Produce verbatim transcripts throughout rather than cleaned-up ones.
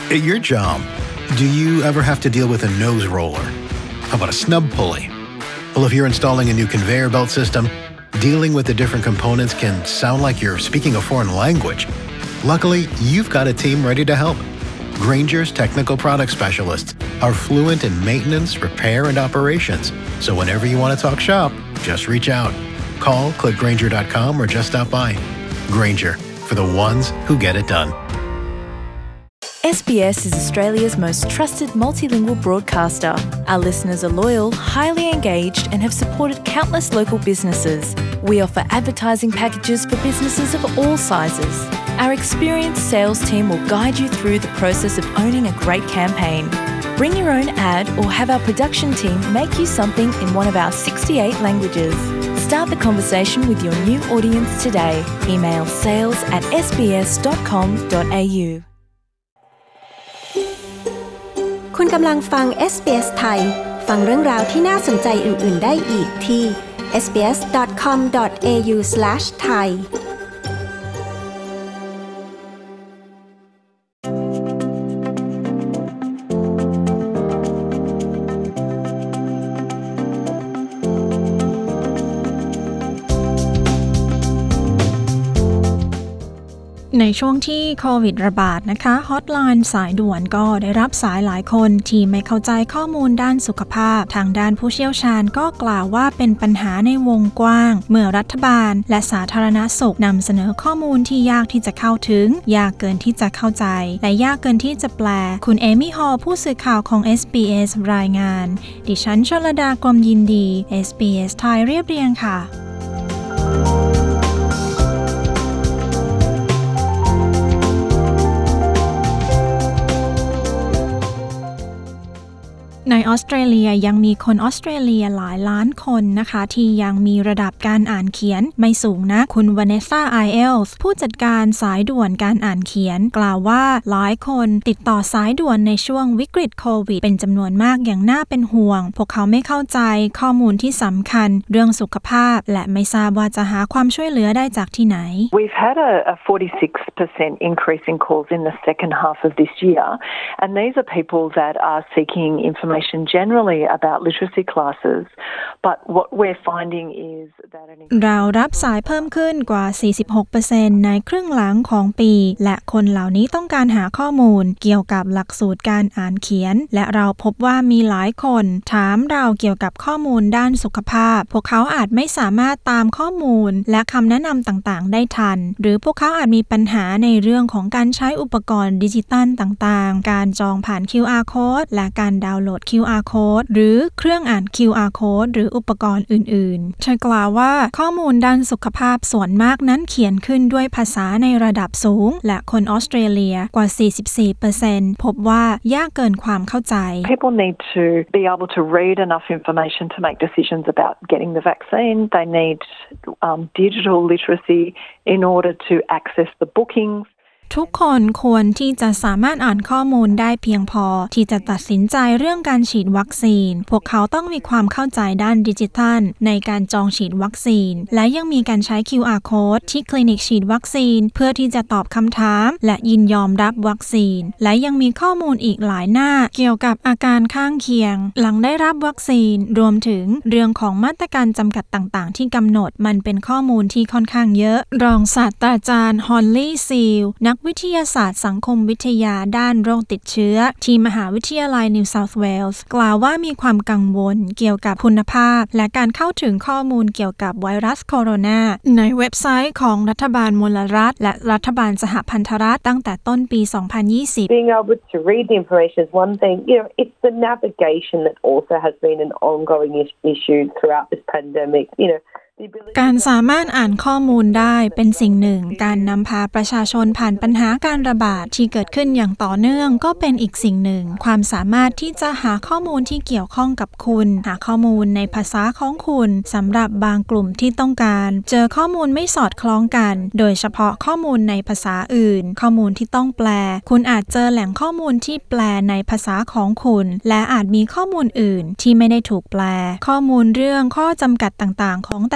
At your job, do you ever have to deal with a nose roller? How about a snub pulley? Well, if you're installing a new conveyor belt system, dealing with the different components can sound like you're speaking a foreign language. Luckily, you've got a team ready to help. Grainger's technical product specialists are fluent in maintenance, repair, and operations. So whenever you want to talk shop, just reach out. Call, click Grainger dot com, or just stop by. Grainger, for the ones who get it done. S B S is Australia's most trusted multilingual broadcaster. Our listeners are loyal, highly engaged, and have supported countless local businesses. We offer advertising packages for businesses of all sizes. Our experienced sales team will guide you through the process of owning a great campaign. Bring your own ad or have our production team make you something in one of our sixty-eight languages. Start the conversation with your new audience today. Email sales at s b s dot com dot a u คุณกำลังฟัง เอส บี เอส ไทย ฟังเรื่องราวที่น่าสนใจอื่นๆได้อีกที่ เอส บี เอส ดอท คอม ดอท เอ ยู สแลช ไทยในช่วงที่โควิดระบาดนะคะฮอตไลน์สายด่วนก็ได้รับสายหลายคนที่ไม่เข้าใจข้อมูลด้านสุขภาพทางด้านผู้เชี่ยวชาญก็กล่าวว่าเป็นปัญหาในวงกว้างเมื่อรัฐบาลและสาธารณสุขนำเสนอข้อมูลที่ยากที่จะเข้าถึงยากเกินที่จะเข้าใจและยากเกินที่จะแปลคุณเอมี่ฮอลผู้สื่อข่าวของ เอส บี เอส รายงานดิฉันชลดากรมยินดี เอส บี เอส ไทยเรียบเรียงค่ะในออสเตรเลียยังมีคนออสเตรเลียหลายล้านคนนะคะที่ยังมีระดับการอ่านเขียนไม่สูงนะคุณวาเนสซา ไอ เอลส์ ผู้จัดการสายด่วนการอ่านเขียนกล่าวว่าหลายคนติดต่อสายด่วนในช่วงวิกฤตโควิดเป็นจำนวนมากอย่างน่าเป็นห่วงพวกเขาไม่เข้าใจข้อมูลที่สำคัญเรื่องสุขภาพและไม่ทราบว่าจะหาความช่วยเหลือได้จากที่ไหน We've had a, a forty-six percent increase in calls in the second half of this year, and these are people that are seeking information generally about literacy classes, but what we're finding is that an เรารับสายเพิ่มขึ้นกว่า สี่สิบหกเปอร์เซ็นต์ ในครึ่งหลังของปีและคนเหล่านี้ต้องการหาข้อมูลเกี่ยวกับหลักสูตรการอ่านเขียนและเราพบว่ามีหลายคนถามเราเกี่ยวกับข้อมูลด้านสุขภาพพวกเขาอาจไม่สามารถตามข้อมูลและคำแนะนำต่างๆได้ทันหรือพวกเขาอาจมีปัญหาในเรื่องของการใช้อุปกรณ์ดิจิตัลต่างๆการจองผ่าน คิว อาร์ Code และการดาวน์โหลด คิว อาร์ Code หรือเครื่องอ่าน คิว อาร์ Code หรืออุปกรณ์อื่นๆเธอกล่าวว่าข้อมูลด้านสุขภาพส่วนมากนั้นเขียนขึ้นด้วยภาษาในระดับสูงและคนออสเตรเลียกว่า สี่สิบสี่เปอร์เซ็นต์ พบว่ายากเกินความเข้าใจ People need to be able to read enough information to make decisions about getting the vaccine. They need um, digital literacy in order to access the bookings. ทุกคนควรที่จะสามารถอ่านข้อมูลได้เพียงพอที่จะตัดสินใจเรื่องการฉีดวัคซีนพวกเขาต้องมีความเข้าใจด้านดิจิทัลในการจองฉีดวัคซีนและยังมีการใช้ คิว อาร์ Code ที่คลินิกฉีดวัคซีนเพื่อที่จะตอบคำถามและยินยอมรับวัคซีนและยังมีข้อมูลอีกหลายหน้าเกี่ยวกับอาการข้างเคียงหลังได้รับวัคซีนรวมถึงเรื่องของมาตรการจำกัดต่างๆที่กำหนดมันเป็นข้อมูลที่ค่อนข้างเยอะรองศาสตราจารย์ฮอลลี่ซีลนักวิทยาศาสตร์สังคมวิทยาด้านโรคติดเชื้อที่มหาวิทยาลัยนิวเซาท์เวลส์กล่าวว่ามีความกังวลเกี่ยวกับคุณภาพและการเข้าถึงข้อมูลเกี่ยวกับไวรัสโคโรนาในเว็บไซต์ของรัฐบาลมลรัฐและรัฐบาลสหพันธรัฐตั้งแต่ต้นปี สองพันยี่สิบ Being able to read the information is one thing. You know, it's the navigation that also has been an ongoing issue throughout this pandemic. You know. การสามารถอ่านข้อมูลได้เป็นสิ่งหนึ่งการนำพาประชาชนผ่านปัญหาการระบาดที่เกิดขึ้นอย่างต่อเนื่องก็เป็นอีกสิ่งหนึ่งความสามารถที่จะหาข้อมูลที่เกี่ยวข้องกับคุณหาข้อมูลในภาษาของคุณสำหรับบางกลุ่มที่ต้องการเจอข้อมูลไม่สอดคล้องกันโดยเฉพาะข้อมูลในภาษาอื่นข้อมูลที่ต้องแปลคุณอาจเจอแหล่งข้อมูลที่แปลในภาษาของคุณและอาจมีข้อมูลอื่นที่ไม่ได้ถูกแปลข้อมูลเรื่องข้อจำกัดต่างๆของแต่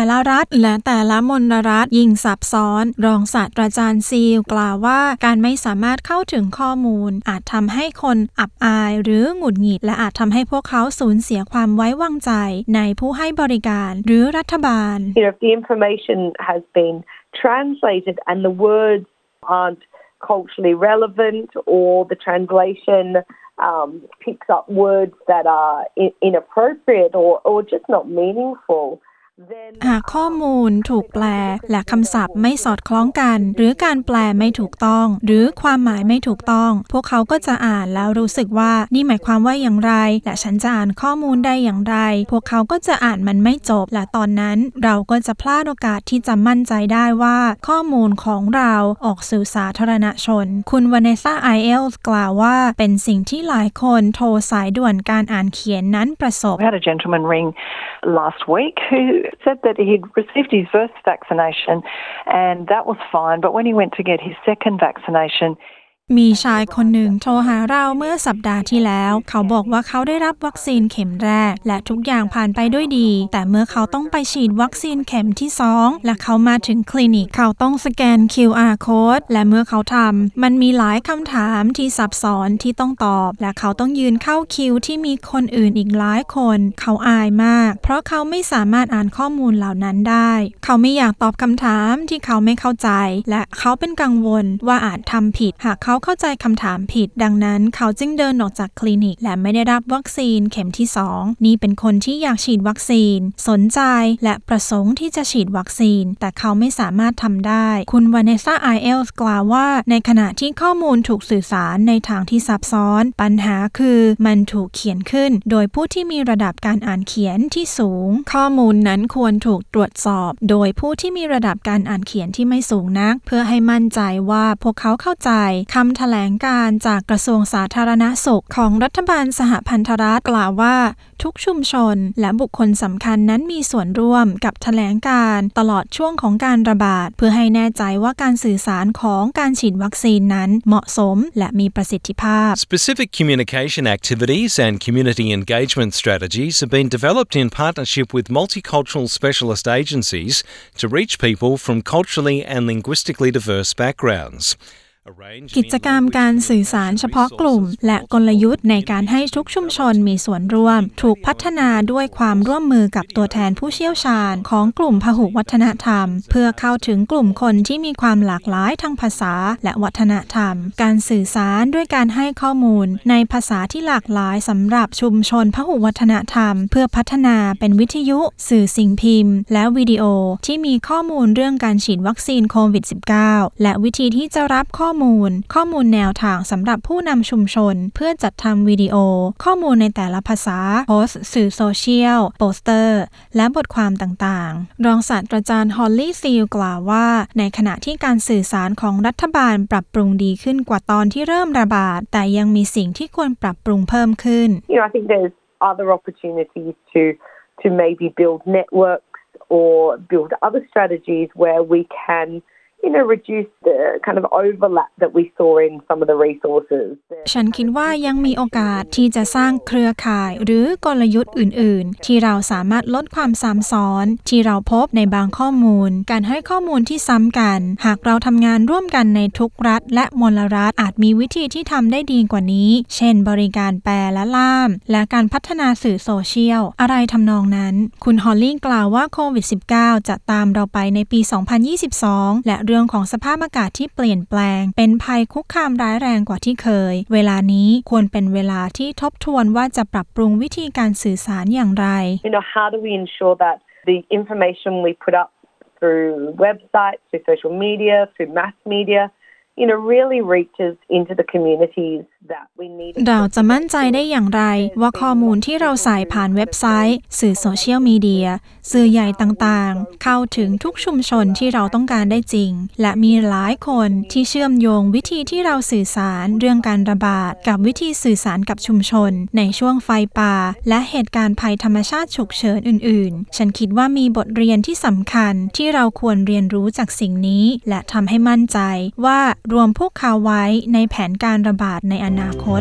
ละรัฐและแต่ละมลรัฐยิ่งซับซ้อนรองศาสตราจารย์ซีลกล่าวว่าการไม่สามารถเข้าถึงข้อมูลอาจทำให้คนอับอายหรือหงุดหงิดและอาจทำให้พวกเขาสูญเสียความไว้วางใจในผู้ให้บริการหรือรัฐบาล You know, if the information has been translated and the words aren't culturally relevant or the translation um, picks up words that are in- inappropriate or, or just not meaningfulหากข้อมูลถูกแปลและคำศัพท์ไม่สอดคล้องกันหรือการแปลไม่ถูกต้องหรือความหมายไม่ถูกต้องพวกเขาก็จะอ่านแล้วรู้สึกว่านี่หมายความว่าอย่างไรและฉันจะอ่านข้อมูลได้อย่างไรพวกเขาก็จะอ่านมันไม่จบและตอนนั้นเราก็จะพลาดโอกาสที่จะมั่นใจได้ว่าข้อมูลของเราออกสู่สาธารณชนคุณวาเนซ่าไอเอลส์กล่าวว่าเป็นสิ่งที่หลายคนโทรสายด่วนการอ่านเขียนนั้นประสบ We had a gentleman ring last week who said that he'd received his first vaccination and that was fine, but when he went to get his second vaccination, มีชายคนหนึ่งโทรหาเราเมื่อสัปดาห์ที่แล้วเขาบอกว่าเขาได้รับวัคซีนเข็มแรกและทุกอย่างผ่านไปด้วยดีแต่เมื่อเขาต้องไปฉีดวัคซีนเข็มที่สองและเขามาถึงคลินิกเขาต้องสแกน คิว อาร์ Code และเมื่อเขาทำมันมีหลายคำถามที่ซับซ้อนที่ต้องตอบและเขาต้องยืนเข้าคิวที่มีคนอื่นอีกหลายคนเขาอายมากเพราะเขาไม่สามารถอ่านข้อมูลเหล่านั้นได้เขาไม่อยากตอบคำถามที่เขาไม่เข้าใจและเขาเป็นกังวลว่าอาจทำผิดหากเขาเข้าใจคำถามผิดดังนั้นเขาจึงเดินออกจากคลินิกและไม่ได้รับวัคซีนเข็มที่สองนี่เป็นคนที่อยากฉีดวัคซีนสนใจและประสงค์ที่จะฉีดวัคซีนแต่เขาไม่สามารถทำได้คุณวาเนซ่าไอเอลส์กล่าวว่าในขณะที่ข้อมูลถูกสื่อสารในทางที่ซับซ้อนปัญหาคือมันถูกเขียนขึ้นโดยผู้ที่มีระดับการอ่านเขียนที่สูงข้อมูลนั้นควรถูกตรวจสอบโดยผู้ที่มีระดับการอ่านเขียนที่ไม่สูงนักเพื่อให้มั่นใจว่าพวกเขาเข้าใจคำแถลงการจากกระทรวงสาธารณสุขของรัฐบาลสหพันธรัฐกล่าวว่าทุกชุมชนและบุคคลสำคัญนั้นมีส่วนร่วมกับแถลงการตลอดช่วงของการระบาดเพื่อให้แน่ใจว่าการสื่อสารของการฉีดวัคซีนนั้นเหมาะสมและมีประสิทธิภาพ Specific communication activities and community engagement strategies have been developed in partnership with multicultural specialist agencies to reach people from culturally and linguistically diverse backgrounds. กิจกรรมการสื่อสารเฉพาะกลุ่มและกลยุทธ์ในการให้ทุกชุมชนมีส่วนร่วมถูกพัฒนาด้วยความร่วมมือกับตัวแทนผู้เชี่ยวชาญของกลุ่มพหุวัฒนธรรมเพื่อเข้าถึงกลุ่มคนที่มีความหลากหลายทางภาษาและวัฒนธรรมการสื่อสารด้วยการให้ข้อมูลในภาษาที่หลากหลายสำหรับชุมชนพหุวัฒนธรรมเพื่อพัฒนาเป็นวิทยุสื่อสิ่งพิมพ์และวิดีโอที่มีข้อมูลเรื่องการฉีดวัคซีนโควิด สิบเก้า และวิธีที่จะรับข้อข้อมูลข้อมูลแนวทางสำหรับผู้นำชุมชนเพื่อจัดทำวิดีโอข้อมูลในแต่ละภาษาโพสต์สื่อโซเชียลโปสเตอร์และบทความต่างๆรองศาสตราจารย์ฮอลลี่ซีลกล่าวว่าในขณะที่การสื่อสารของรัฐบาลปรับปรุงดีขึ้นกว่าตอนที่เริ่มระบาดแต่ยังมีสิ่งที่ควรปรับปรุงเพิ่มขึ้น You know, I think there's other opportunities to to maybe build networks or build other strategies where we can you know, reduce the kind of overlap that we saw in some of the resources. ฉันคิดว่ายังมีโอกาสที่จะสร้างเครือข่ายหรือกลยุทธ์อื่นๆที่เราสามารถลดความซ้ำซ้อนที่เราพบในบางข้อมูลการให้ข้อมูลที่ซ้ำกันหากเราทำงานร่วมกันในทุกรัฐและมลรัฐอาจมีวิธีที่ทำได้ดีกว่านี้เช่นบริการแปลและล่ามและการพัฒนาสื่อโซเชียลอะไรทำนองนั้นคุณฮอลลี่กล่าวว่าโควิด สิบเก้า จะตามเราไปในปี สองพันยี่สิบสองและเรื่องของสภาพอากาศที่เปลี่ยนแปลงเป็นภัยคุกคามร้ายแรงกว่าที่เคยเวลานี้ควรเป็นเวลาที่ทบทวนว่าจะปรับปรุงวิธีการสื่อสารอย่างไร You know, how do we ensure that the information we put up through websites, through social media, through mass media, you know, really reaches into the communities that we need. เราจะมั่นใจได้อย่างไรว่าข้อมูลที่เราใส่ผ่านเว็บไซต์สื่อโซเชียลมีเดียสื่อใหญ่ต่างๆเข้าถึงทุกชุมชนที่เราต้องการได้จริงและมีหลายคนที่เชื่อมโยงวิธีที่เราสื่อสารเรื่องการระบาดกับวิธีสื่อสารกับชุมชนในช่วงไฟป่าและเหตุการณ์ภัยธรรมชาติฉุกเฉินอื่นๆฉันคิดว่ามีบทเรียนที่สำคัญที่เราควรเรียนรู้จากสิ่งนี้และทำให้มั่นใจว่ารวมพวกเขาไว้ในแผนการระบาดในอนาคต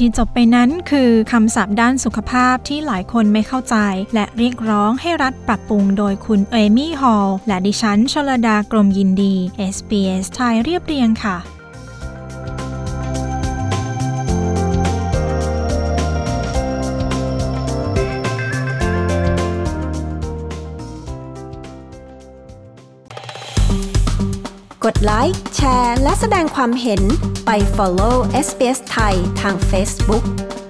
ที่จบไปนั้นคือคำศัพท์ด้านสุขภาพที่หลายคนไม่เข้าใจและเรียกร้องให้รัฐปรับปรุงโดยคุณเอมี่ฮอลล์และดิฉันชลดากรมยินดี เอส บี เอส ไทยเรียบเรียงค่ะกดไลค์แชร์และแสดงความเห็นไป follow เอส บี เอส ไทยทาง Facebook